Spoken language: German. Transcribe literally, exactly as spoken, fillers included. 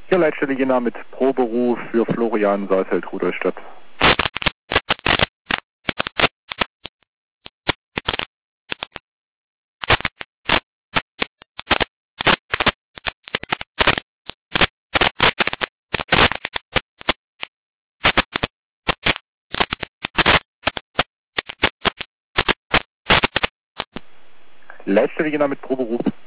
Ja, Leitstelle Jena mit Proberuf für Florian Saalfeld, Rudolstadt. Leitstelle Jena mit Proberuf.